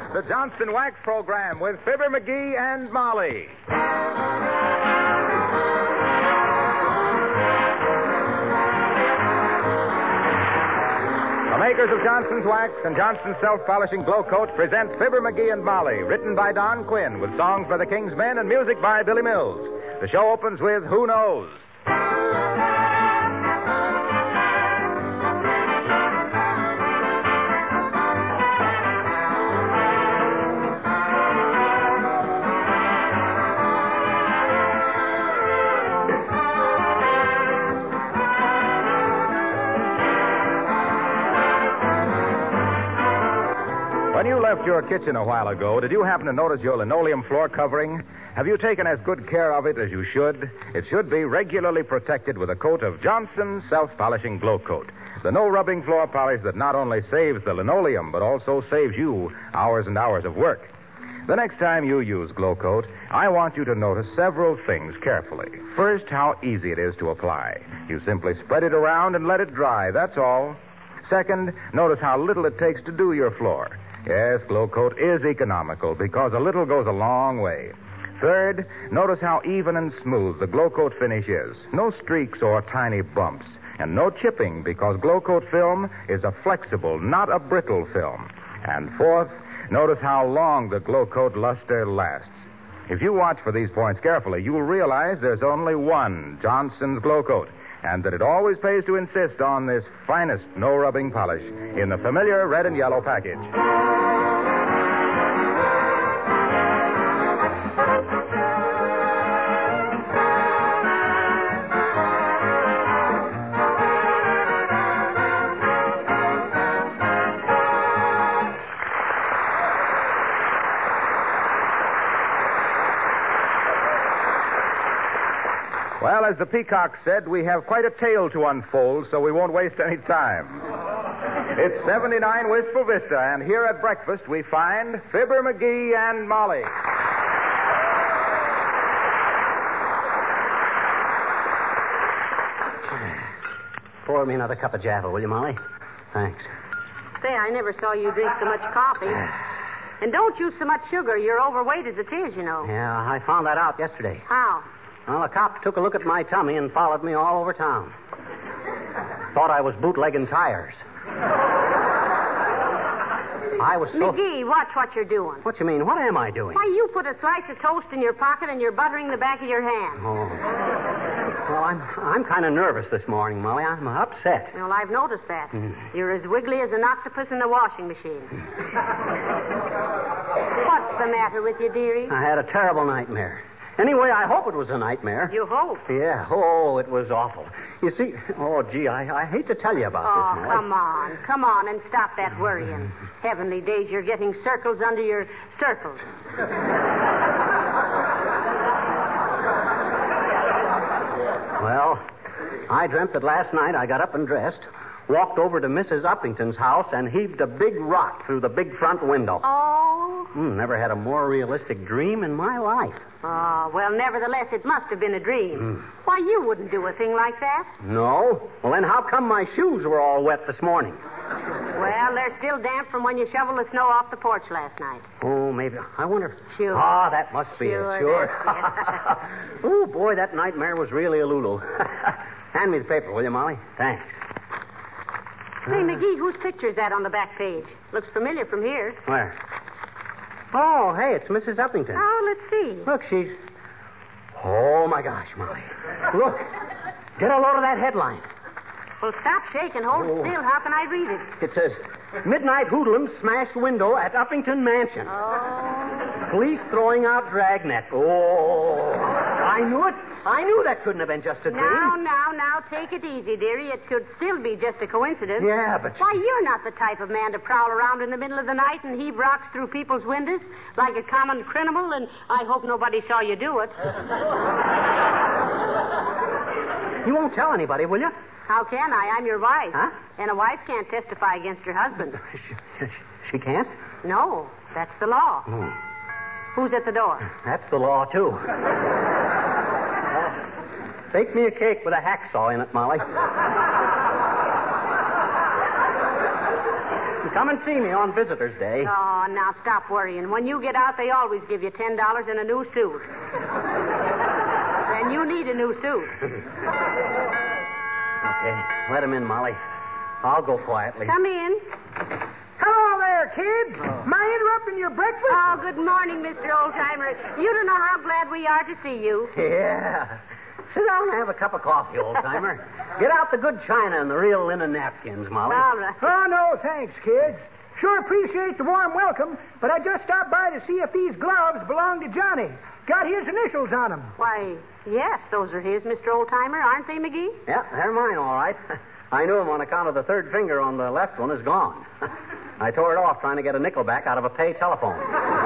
the Johnston Wax Program with Fibber McGee and Molly. The makers of Johnston's Wax and Johnston's Self-Polishing Glow Coat present Fibber McGee and Molly, written by Don Quinn, with songs by the King's Men and music by Billy Mills. The show opens with Who Knows? When you left your kitchen a while ago, did you happen to notice your linoleum floor covering? Have you taken as good care of it as you should? It should be regularly protected with a coat of Johnston's Self-Polishing Glow Coat. The no-rubbing floor polish that not only saves the linoleum, but also saves you hours and hours of work. The next time you use Glow Coat, I want you to notice several things carefully. First, how easy it is to apply. You simply spread it around and let it dry, that's all. Second, notice how little it takes to do your floor. Yes, Glow Coat is economical because a little goes a long way. Third, notice how even and smooth the Glow Coat finish is. No streaks or tiny bumps. And no chipping because Glow Coat film is a flexible, not a brittle film. And fourth, notice how long the Glow Coat luster lasts. If you watch for these points carefully, you will realize there's only one Johnston's Glow Coat, and that it always pays to insist on this finest no-rubbing polish in the familiar red and yellow package. Well, as the peacock said, we have quite a tale to unfold, so we won't waste any time. It's 79 Wistful Vista, and here at breakfast we find Fibber McGee and Molly. Pour me another cup of Java, will you, Molly? Thanks. Say, I never saw you drink so much coffee. And don't use so much sugar. You're overweight as it is, you know. Yeah, I found that out yesterday. How? Well, a cop took a look at my tummy and followed me all over town. Thought I was bootlegging tires. I was so... McGee, watch what you're doing. What you mean? What am I doing? Why, you put a slice of toast in your pocket and you're buttering the back of your hand. Oh. Well, I'm kind of nervous this morning, Molly. I'm upset. Well, I've noticed that. You're as wiggly as an octopus in the washing machine. What's the matter with you, dearie? I had a terrible nightmare. Anyway, I hope it was a nightmare. You hope? Yeah. Oh, it was awful. You see, I hate to tell you about this, Molly. Come on, and stop that worrying. Heavenly days, you're getting circles under your circles. Well, I dreamt that last night I got up and dressed, walked over to Mrs. Uppington's house, and heaved a big rock through the big front window. Oh? Never had a more realistic dream in my life. Oh, well, nevertheless, it must have been a dream. Why, you wouldn't do a thing like that. No? Well, then how come my shoes were all wet this morning? Well, they're still damp from when you shoveled the snow off the porch last night. Oh, maybe. I wonder. Sure. Ah, that must be it. Sure. That's it. Oh, boy, that nightmare was really a lulu. Hand me the paper, will you, Molly? Thanks. Say, McGee, whose picture is that on the back page? Looks familiar from here. Where? Oh, hey, it's Mrs. Uppington. Oh, let's see. Look, she's... Oh, my gosh, Molly. Look. Get a load of that headline. Well, stop shaking. Hold it still. How can I read it? It says, Midnight Hoodlums smashed window at Uppington Mansion. Oh. Police throwing out dragnet. Oh. I knew it. I knew that couldn't have been just a dream. Now, take it easy, dearie. It could still be just a coincidence. Yeah, but... Why, you're not the type of man to prowl around in the middle of the night and heave rocks through people's windows like a common criminal, and I hope nobody saw you do it. You won't tell anybody, will you? How can I? I'm your wife. Huh? And a wife can't testify against her husband. She can't? No, that's the law. Who's at the door? That's the law, too. Bake me a cake with a hacksaw in it, Molly. Come and see me on Visitor's Day. Oh, now stop worrying. When you get out, they always give you $10 and a new suit. And you need a new suit. Okay, let him in, Molly. I'll go quietly. Come in. Hello there, kids. Am I interrupting your breakfast? Oh, good morning, Mr. Oldtimer. You don't know how glad we are to see you. Yeah. Sit down and have a cup of coffee, old-timer. Get out the good china and the real linen napkins, Molly. All right. Oh, no, thanks, kids. Sure appreciate the warm welcome, but I just stopped by to see if these gloves belong to Johnny. Got his initials on them. Why, yes, those are his, Mr. Oldtimer, aren't they, McGee? Yeah, they're mine, all right. I knew him on account of the third finger on the left one is gone. I tore it off trying to get a nickel back out of a pay telephone.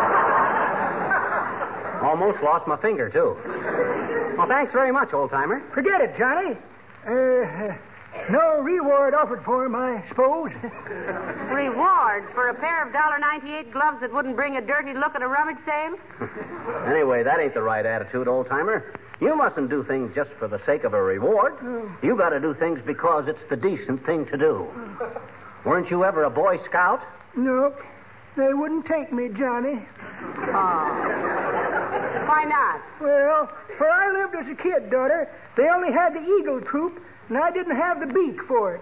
Almost lost my finger, too. Well, thanks very much, old-timer. Forget it, Johnny. No reward offered for him, I suppose. Reward for a pair of $1.98 gloves that wouldn't bring a dirty look at a rummage sale? Anyway, that ain't the right attitude, old-timer. You mustn't do things just for the sake of a reward. You got to do things because it's the decent thing to do. Weren't you ever a Boy Scout? Nope. They wouldn't take me, Johnny. Why not? Well, where I lived as a kid, daughter, they only had the eagle troop, and I didn't have the beak for it.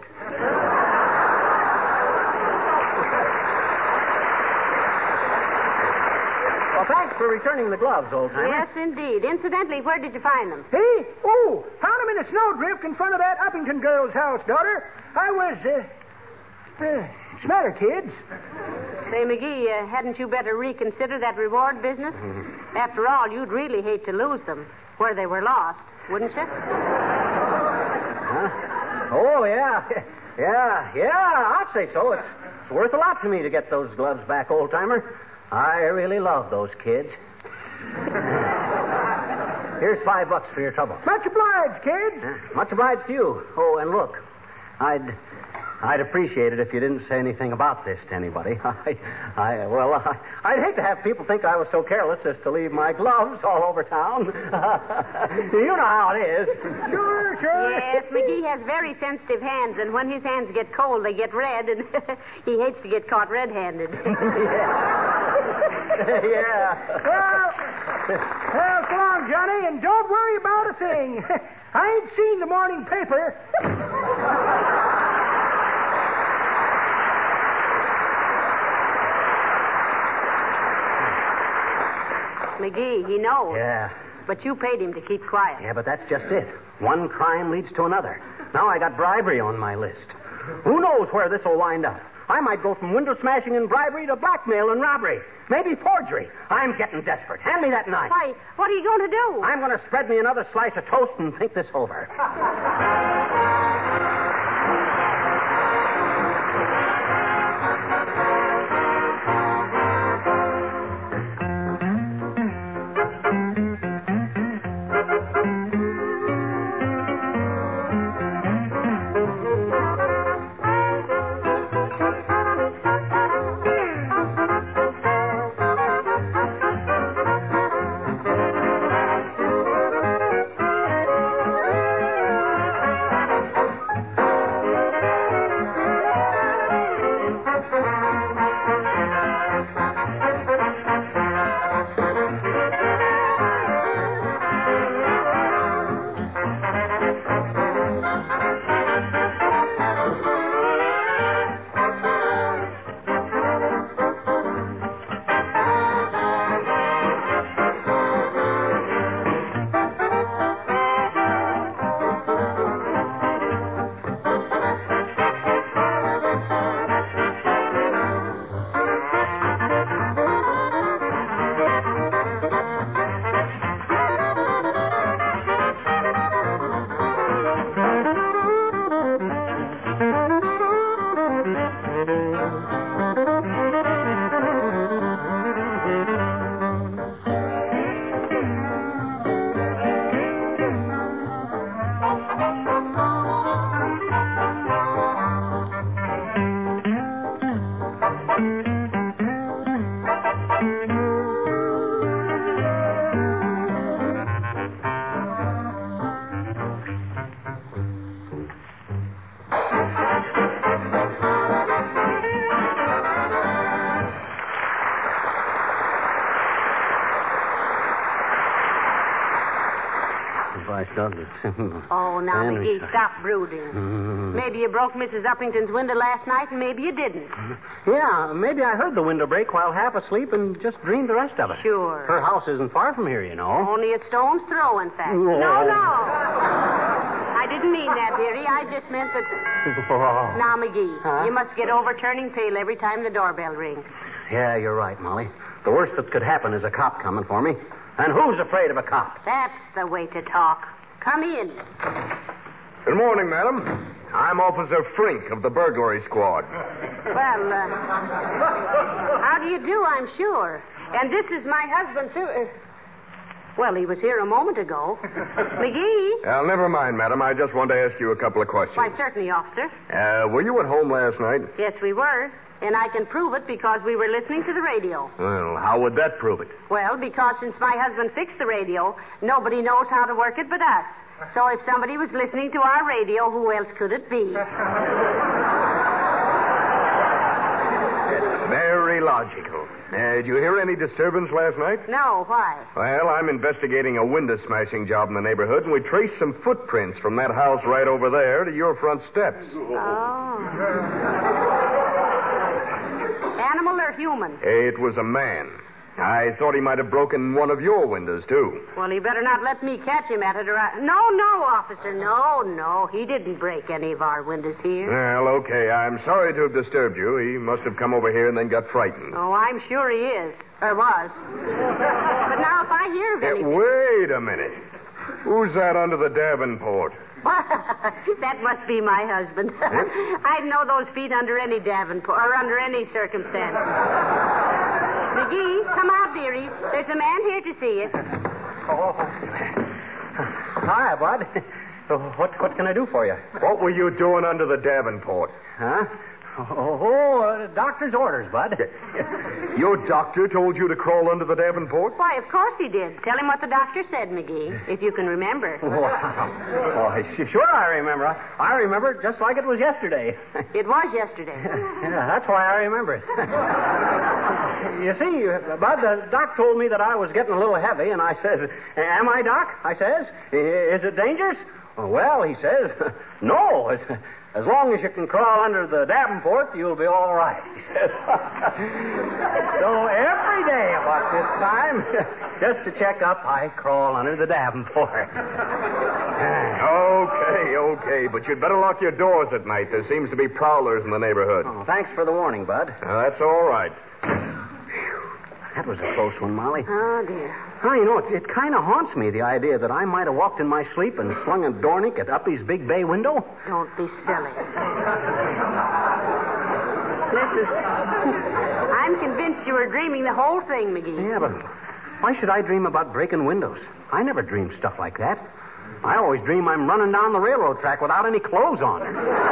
Well, thanks for returning the gloves, old-timer. Yes, indeed. Incidentally, where did you find them? Hey? Oh, found them in a snowdrift in front of that Uppington girl's house, daughter. I was, what's the matter, kids? Say, McGee, hadn't you better reconsider that reward business? After all, you'd really hate to lose them where they were lost, wouldn't you? Huh? Oh, yeah. Yeah, I'd say so. It's worth a lot to me to get those gloves back, old-timer. I really love those kids. Here's $5 for your trouble. Much obliged, kids. Much obliged to you. Oh, and look, I'd appreciate it if you didn't say anything about this to anybody. I'd hate to have people think I was so careless as to leave my gloves all over town. You know how it is. Sure. Yes, McGee has very sensitive hands, and when his hands get cold, they get red, and he hates to get caught red-handed. Yeah. Well, so long, Johnny, and don't worry about a thing. I ain't seen the morning paper. McGee, he knows. Yeah. But you paid him to keep quiet. Yeah, but that's just it. One crime leads to another. Now I got bribery on my list. Who knows where this will wind up? I might go from window smashing and bribery to blackmail and robbery. Maybe forgery. I'm getting desperate. Hand me that knife. Why, what are you going to do? I'm going to spread me another slice of toast and think this over. does it? Oh, now, Henry. McGee, stop brooding. Maybe you broke Mrs. Uppington's window last night, and maybe you didn't. Yeah, maybe I heard the window break while half asleep and just dreamed the rest of it. Sure. Her house isn't far from here, you know. Only a stone's throw, in fact. Oh. No. I didn't mean that, dearie. I just meant that... Now, McGee, Huh? you must get over turning pale every time the doorbell rings. Yeah, you're right, Molly. The worst that could happen is a cop coming for me. And who's afraid of a cop? That's the way to talk. Come in. Good morning, madam. I'm Officer Frink of the burglary squad. Well, how do you do, I'm sure. And this is my husband, too. Well, he was here a moment ago. McGee? Never mind, madam. I just wanted to ask you a couple of questions. Why, certainly, officer. Were you at home last night? Yes, we were. And I can prove it because we were listening to the radio. Well, how would that prove it? Well, because since my husband fixed the radio, nobody knows how to work it but us. So if somebody was listening to our radio, who else could it be? Very logical. Did you hear any disturbance last night? No, why? Well, I'm investigating a window smashing job in the neighborhood, and we traced some footprints from that house right over there to your front steps. Oh. Animal or human? It was a man. I thought he might have broken one of your windows, too. Well, he better not let me catch him at it, or I... No, officer, no. He didn't break any of our windows here. Well, okay. I'm sorry to have disturbed you. He must have come over here and then got frightened. Oh, I'm sure he is. Or was. But now, if I hear of anything... Wait a minute. Who's that under the Davenport? That must be my husband. I'd know those feet under any Davenport, or under any circumstance. McGee, come out, dearie. There's a man here to see you. Oh. Hi, Bud. What can I do for you? What were you doing under the Davenport? Huh? Doctor's orders, Bud. Your doctor told you to crawl under the Davenport? Why, of course he did. Tell him what the doctor said, McGee, if you can remember. Wow. Oh, sure I remember. I remember it just like it was yesterday. It was yesterday. Yeah, that's why I remember it. You see, Bud, the doc told me that I was getting a little heavy, and I says, am I, Doc? I says, is it dangerous? Well, he says, no. As long as you can crawl under the Davenport, you'll be all right, he says. So every day about this time, just to check up, I crawl under the Davenport. Okay, but you'd better lock your doors at night. There seems to be prowlers in the neighborhood. Oh, thanks for the warning, Bud. That's all right. That was a close one, Molly. Oh, dear. Oh, you know, it kind of haunts me, the idea that I might have walked in my sleep and slung a Dornick at Uppy's big bay window. Don't be silly. Listen, I'm convinced you were dreaming the whole thing, McGee. Yeah, but why should I dream about breaking windows? I never dreamed stuff like that. I always dream I'm running down the railroad track without any clothes on.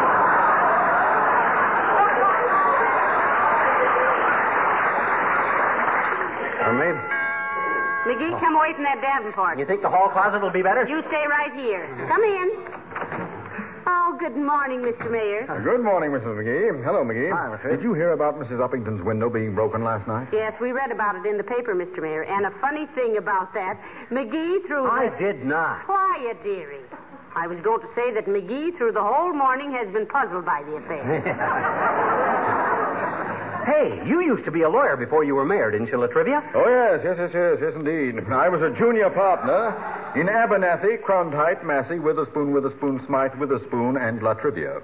Maybe. McGee, come away from that Davenport. You think the hall closet will be better? You stay right here. Come in. Oh, good morning, Mr. Mayor. Good morning, Mrs. McGee. Hello, McGee. Hi, Mr. Did you hear about Mrs. Uppington's window being broken last night? Yes, we read about it in the paper, Mr. Mayor. And a funny thing about that, McGee threw... I did not. Quiet, dearie. I was going to say that McGee, through the whole morning, has been puzzled by the affair. Hey, you used to be a lawyer before you were mayor, didn't you, Latrivia? Oh, yes, indeed. I was a junior partner in Abernathy, Cronkite, Massey, Witherspoon, Smythe, Witherspoon, and Latrivia.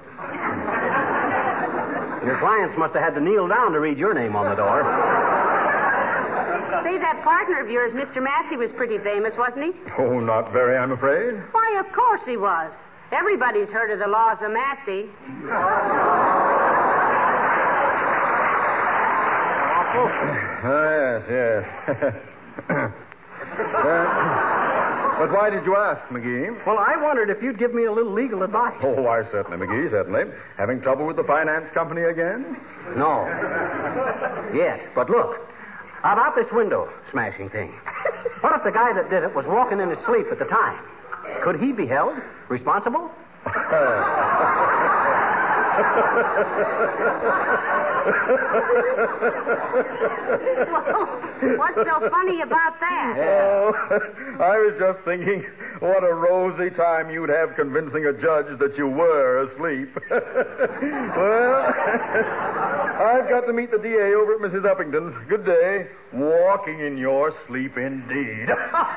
Your clients must have had to kneel down to read your name on the door. Say, that partner of yours, Mr. Massey, was pretty famous, wasn't he? Oh, not very, I'm afraid. Why, of course he was. Everybody's heard of the laws of Massey. Yes. But why did you ask, McGee? Well, I wondered if you'd give me a little legal advice. Oh, why, certainly, McGee, certainly. Having trouble with the finance company again? No. Yet. But look, about this window smashing thing. What if the guy that did it was walking in his sleep at the time? Could he be held responsible? Well, what's so funny about that? Oh, I was just thinking What a rosy time you'd have convincing a judge that you were asleep. Well, I've got to meet the DA over at Mrs. Uppington's. Good day. Walking in your sleep, indeed.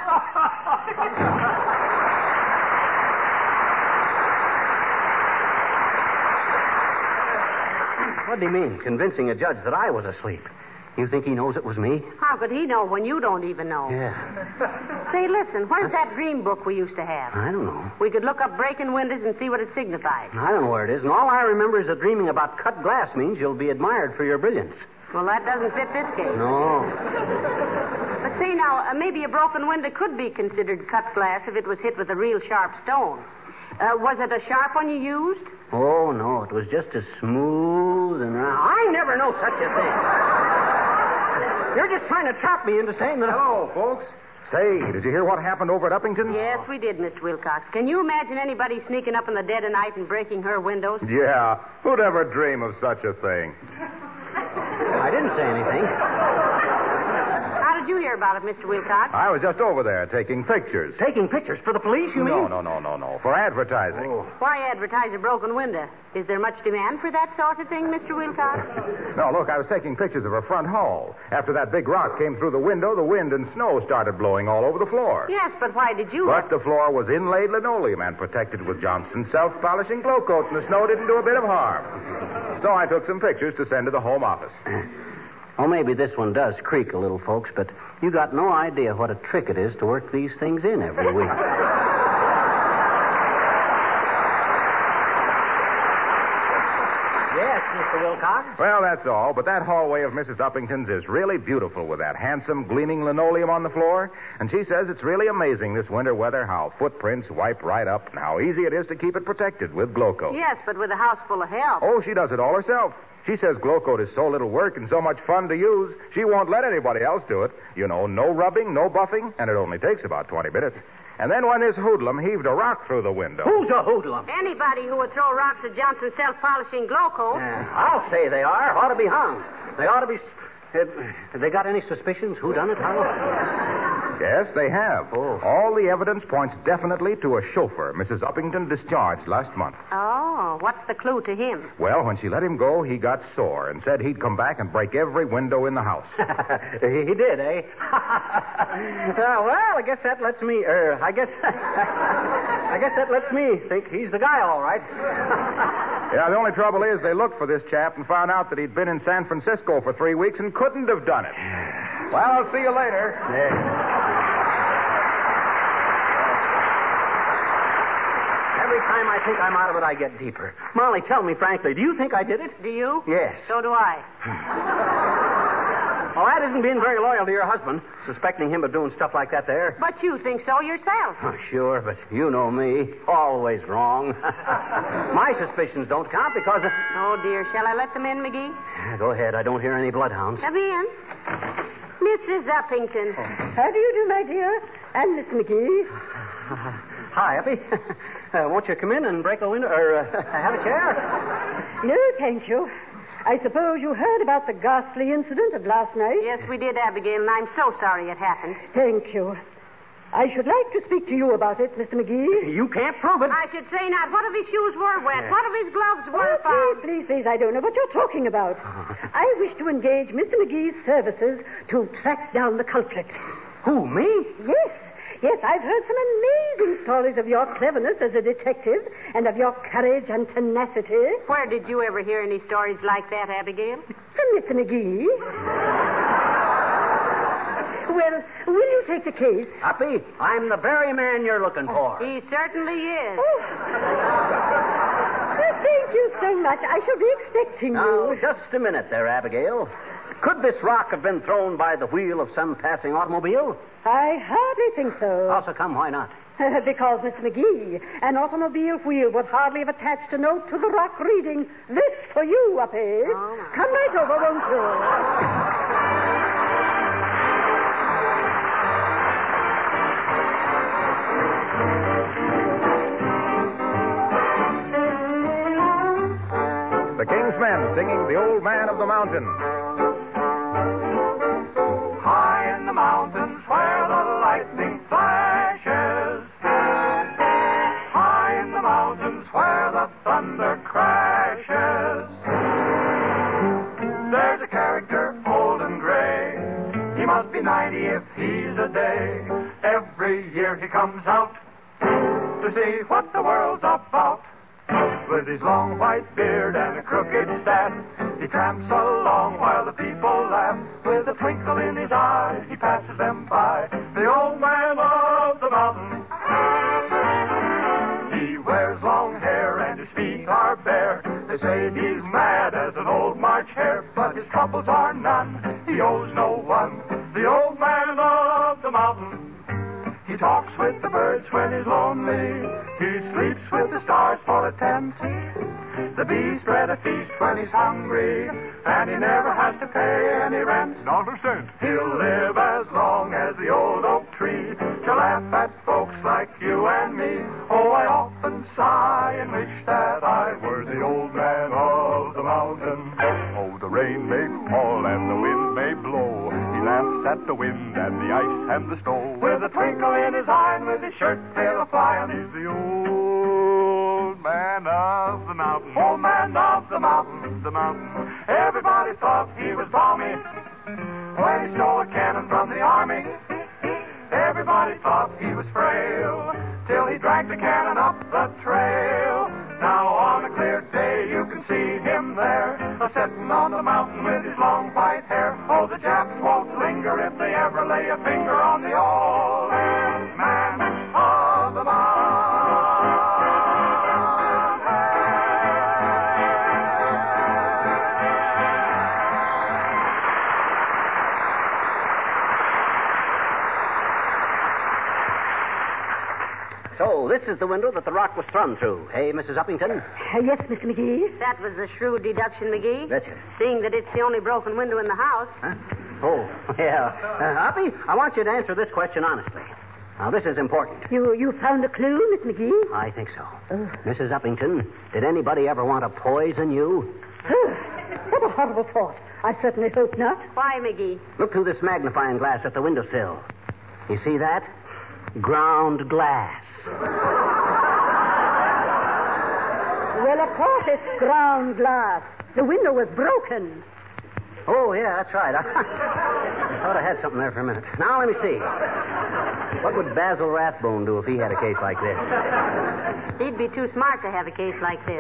What do you mean, convincing a judge that I was asleep? You think he knows it was me? How could he know when you don't even know? Yeah. Say, listen, where's that dream book we used to have? I don't know. We could look up breaking windows and see what it signifies. I don't know where it is, and all I remember is that dreaming about cut glass means you'll be admired for your brilliance. Well, that doesn't fit this case. No. But say now, maybe a broken window could be considered cut glass if it was hit with a real sharp stone. Was it a sharp one you used? Oh, no, it was just as smooth and round. I never know such a thing. You're just trying to trap me into saying that... Hello, folks. Say, did you hear what happened over at Uppington? Yes, we did, Mr. Wilcox. Can you imagine anybody sneaking up in the dead of night and breaking her windows? Yeah, who'd ever dream of such a thing? I didn't say anything. How did you hear about it, Mr. Wilcox? I was just over there taking pictures. Taking pictures for the police, you mean? No. For advertising. Oh. Why advertise a broken window? Is there much demand for that sort of thing, Mr. Wilcox? No, look, I was taking pictures of her front hall. After that big rock came through the window, the wind and snow started blowing all over the floor. Yes, but why did you... But the floor was inlaid linoleum and protected with Johnson's self-polishing glow coat, and the snow didn't do a bit of harm. So I took some pictures to send to the home office. Oh, maybe this one does creak a little, folks, but you got no idea what a trick it is to work these things in every week. Yes, Mr. Wilcox? Well, that's all. But that hallway of Mrs. Uppington's is really beautiful with that handsome, gleaming linoleum on the floor. And she says it's really amazing this winter weather how footprints wipe right up and how easy it is to keep it protected with Glow Coat. Yes, but with a house full of help. Oh, she does it all herself. She says Glow Coat is so little work and so much fun to use, she won't let anybody else do it. You know, no rubbing, no buffing, and it only takes about 20 minutes. And then when this hoodlum heaved a rock through the window... Who's a hoodlum? Anybody who would throw rocks at Johnson's self-polishing Glow Coat. I'll say they are. Ought to be hung. They ought to be... Have they got any suspicions who done it, Howell? Yes, they have. Oh. All the evidence points definitely to a chauffeur Mrs. Uppington discharged last month. Oh, what's the clue to him? Well, when she let him go, he got sore and said he'd come back and break every window in the house. He did, eh? Well, I guess that lets me... I guess that lets me think he's the guy, all right. Yeah, the only trouble is they looked for this chap and found out that he'd been in San Francisco for 3 weeks and couldn't have done it. Well, I'll see you later. Every time I think I'm out of it, I get deeper. Molly, tell me frankly, do you think I did it? Do you? Yes. So do I. Well, that isn't being very loyal to your husband, suspecting him of doing stuff like that there. But you think so yourself. Oh, sure, but you know me. Always wrong. My suspicions don't count because... Oh, dear. Shall I let them in, McGee? Go ahead. I don't hear any bloodhounds. Come in. Mrs. Uppington. How do you do, my dear? And Mr. McGee. Hi, Uppy. Won't you come in and break a window or have a chair? No, thank you. I suppose you heard about the ghastly incident of last night? Yes, we did, Abigail, and I'm so sorry it happened. Thank you. I should like to speak to you about it, Mr. McGee. You can't prove it. I should say not. What if his shoes were wet? What if his gloves were found? Please, I don't know what you're talking about. I wish to engage Mr. McGee's services to track down the culprit. Who, me? Yes, I've heard some amazing stories of your cleverness as a detective and of your courage and tenacity. Where did you ever hear any stories like that, Abigail? From Mr. McGee. Well, will you take the case? Uppy, I'm the very man you're looking for. He certainly is. Oh. Well, thank you so much. I shall be expecting Now, you. just a minute there, Abigail. Could this rock have been thrown by the wheel of some passing automobile? I hardly think so. Also, come, why not? Because, Mr. McGee, an automobile wheel would hardly have attached a note to the rock reading, "This for you, Uppy." Oh, come right over, won't you? The King's Men singing The Old Man of the Mountain. High in the mountains where the lightning flashes, must be 90 if he's a day. Every year he comes out to see what the world's about. With his long white beard and a crooked staff, he tramps along while the people laugh. With a twinkle in his eye, he passes them by. The old man of the mountain. He wears long hair and his feet are bare. They say he's mad as an old March hare, but his troubles are none. He owes no one. The old man of the mountain. He talks with the birds when he's lonely. He sleeps with the stars for a tent. The bees spread a feast when he's hungry, and he never has to pay any rent. Not a cent. He'll live as long as the old oak tree to laugh at folks like you and me. Oh, I often sigh and wish that I were the old man of the mountain. Oh, the rain may fall and the wind may blow. He laughs at the wind and the ice and the snow. With a twinkle in his eye and with his shirt tail a-flying, he's the old man of the mountain. Old man of the mountain, the mountain. Everybody thought he was balmy when he stole a cannon from the army. Everybody thought he was frail till he dragged the cannon up the trail. Now on a clear day you can see him there, a-sitting on the mountain with his long white hair. Oh, the Japs won't linger if they ever lay a finger on the old man of the mountain. So, this is the window that the rock was thrown through. Hey, Mrs. Uppington? Yes, Mr. McGee. That was a shrewd deduction, McGee. Betcha. Seeing that it's the only broken window in the house. Huh? Oh, yeah. Uppy, I want you to answer this question honestly. Now, this is important. You found a clue, Miss McGee? I think so. Mrs. Uppington, did anybody ever want to poison you? What a horrible thought. I certainly hope not. Why, McGee? Look through this magnifying glass at the windowsill. You see that? Ground glass. Well, of course it's ground glass. The window was broken. Oh, yeah, that's right. I thought I had something there for a minute. Now, let me see. What would Basil Rathbone do if he had a case like this? He'd be too smart to have a case like this.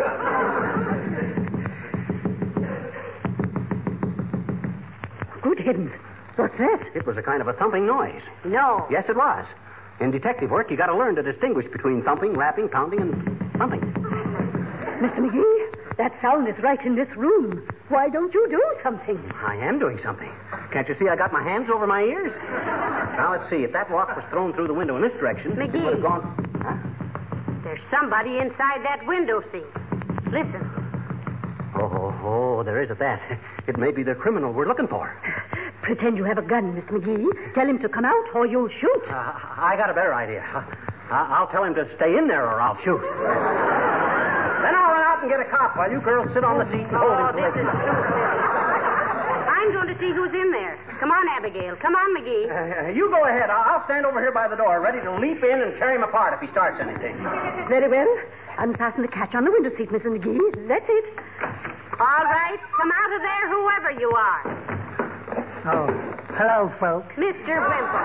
Good heavens. What's that? It was a kind of a thumping noise. No. Yes, it was. In detective work, you got to learn to distinguish between thumping, rapping, pounding, and thumping. Mr. McGee, that sound is right in this room. Why don't you do something? I am doing something. Can't you see I got my hands over my ears? Now, let's see. If that rock was thrown through the window in this direction, McGee. it would have gone... Huh? There's somebody inside that window seat. Listen. Oh, there is at that. It may be the criminal we're looking for. Pretend you have a gun, Mr. McGee. Tell him to come out or you'll shoot. I got a better idea. I'll tell him to stay in there or I'll shoot. Then I'll run out and get a cop while you girls sit on the seat and hold him. This is I'm going to see who's in there. Come on, Abigail. Come on, McGee. You go ahead. I'll stand over here by the door, ready to leap in and tear him apart if he starts anything. Very well. Unfasten the catch on the window seat, Mr. McGee. That's it. All right. Come out of there, whoever you are. Oh, hello, folks. Mr. Wimple.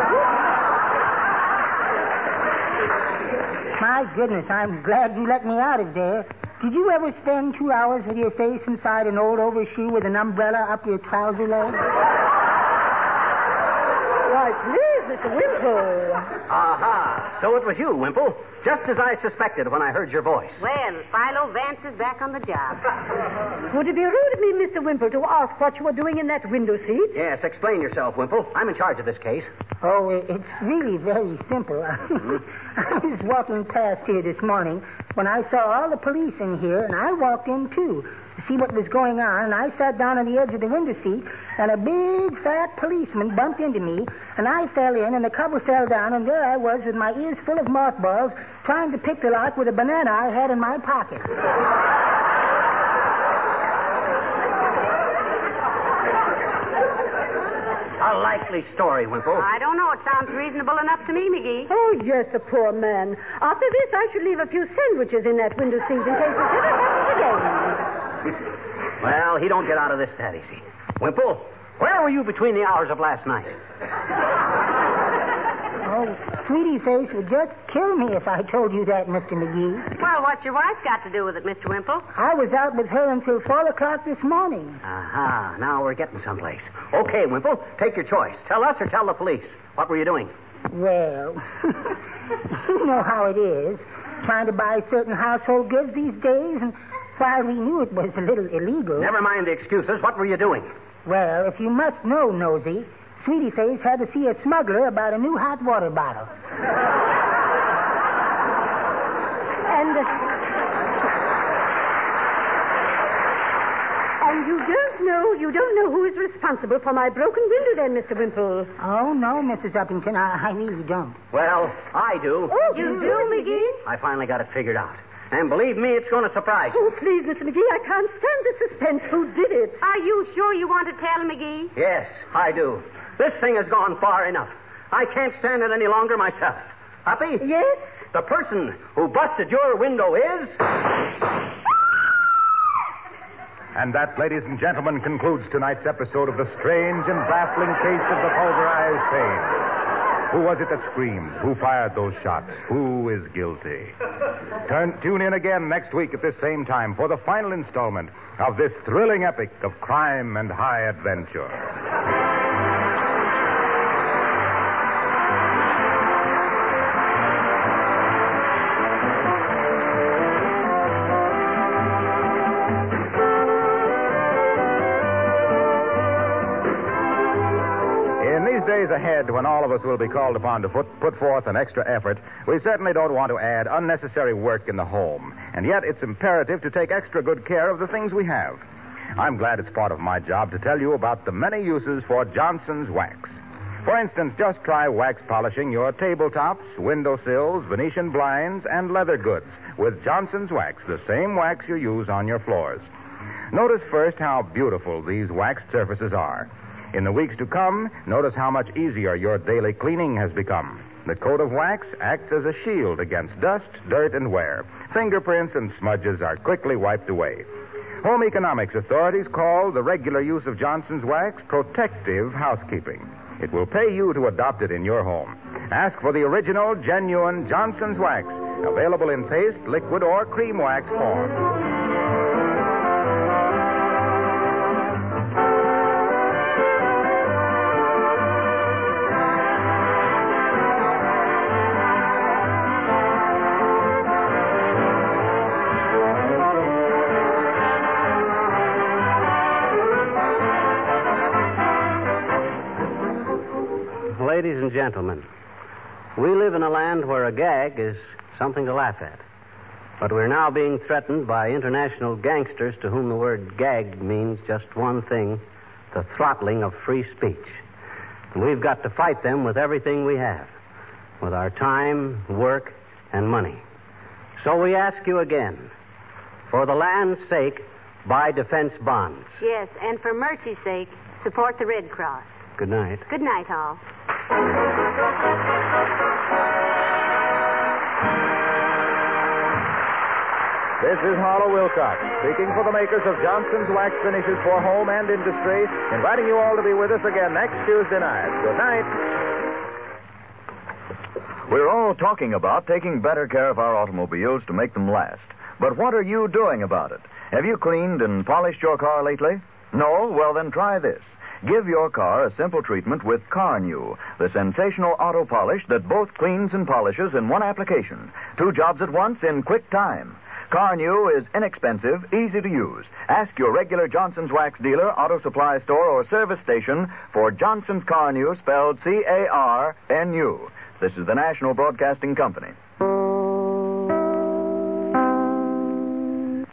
My goodness, I'm glad you let me out of there. Did you ever spend 2 hours with your face inside an old overshoe with an umbrella up your trouser leg? Why, please, Mr. Wimple. Aha. So it was you, Wimple. Just as I suspected when I heard your voice. Well, Philo Vance is back on the job. Would it be rude of me, Mr. Wimple, to ask what you were doing in that window seat? Yes, explain yourself, Wimple. I'm in charge of this case. Oh, it's really very simple. I was walking past here this morning when I saw all the police in here, and I walked in, too, to see what was going on, and I sat down on the edge of the window seat, and a big, fat policeman bumped into me, and I fell in, and the cover fell down, and there I was with my ears full of mothballs, trying to pick the lock with a banana I had in my pocket. A likely story, Wimple. I don't know. It sounds reasonable enough to me, McGee. Oh, yes, the poor man. After this, I should leave a few sandwiches in that window seat in case it ever happens again. Well, he don't get out of this that easy. Wimple, Where were you between the hours of last night? Oh, Sweetie Face would just kill me if I told you that, Mr. McGee. Well, what's your wife got to do with it, Mr. Wimple? I was out with her until 4 o'clock this morning. Aha, now we're getting someplace. Okay, Wimple, take your choice. Tell us or tell the police. What were you doing? Well, you know how it is. Trying to buy certain household goods these days, and while we knew it was a little illegal... Never mind the excuses. What were you doing? Well, if you must know, Nosy, Sweetie Face had to see a smuggler about a new hot water bottle. And you don't know who is responsible for my broken window then, Mr. Wimple. Oh, no, Mrs. Uppington, I really don't. Well, I do. Oh, you do, McGee? I finally got it figured out. And believe me, it's going to surprise you. Oh, please, Mr. McGee, I can't stand the suspense. Who did it? Are you sure you want to tell, McGee? Yes, I do. This thing has gone far enough. I can't stand it any longer myself. Uppy? Yes? The person who busted your window is... And that, ladies and gentlemen, concludes tonight's episode of the strange and baffling case of the pulverized pain. Who was it that screamed? Who fired those shots? Who is guilty? Tune in again next week at this same time for the final installment of this thrilling epic of crime and high adventure. Days ahead, when all of us will be called upon to put forth an extra effort, we certainly don't want to add unnecessary work in the home. And yet it's imperative to take extra good care of the things we have. I'm glad it's part of my job to tell you about the many uses for Johnson's Wax. For instance, just try wax polishing your tabletops, windowsills, Venetian blinds, and leather goods with Johnson's Wax, the same wax you use on your floors. Notice first how beautiful these waxed surfaces are. In the weeks to come, notice how much easier your daily cleaning has become. The coat of wax acts as a shield against dust, dirt, and wear. Fingerprints and smudges are quickly wiped away. Home economics authorities call the regular use of Johnson's Wax protective housekeeping. It will pay you to adopt it in your home. Ask for the original, genuine Johnson's Wax, available in paste, liquid, or cream wax form. Ladies and gentlemen, we live in a land where a gag is something to laugh at. But we're now being threatened by international gangsters to whom the word gag means just one thing, the throttling of free speech. And we've got to fight them with everything we have, with our time, work, and money. So we ask you again, for the land's sake, buy defense bonds. Yes, and for mercy's sake, support the Red Cross. Good night. Good night, all. This is Harlow Wilcox, speaking for the makers of Johnson's Wax Finishes for Home and Industry, inviting you all to be with us again next Tuesday night. Good night. We're all talking about taking better care of our automobiles to make them last. But what are you doing about it? Have you cleaned and polished your car lately? No? Well, then try this. Give your car a simple treatment with Carnu, the sensational auto polish that both cleans and polishes in one application. 2 jobs at once in quick time. Carnu is inexpensive, easy to use. Ask your regular Johnson's Wax dealer, auto supply store, or service station for Johnson's Carnu, spelled C-A-R-N-U. This is the National Broadcasting Company.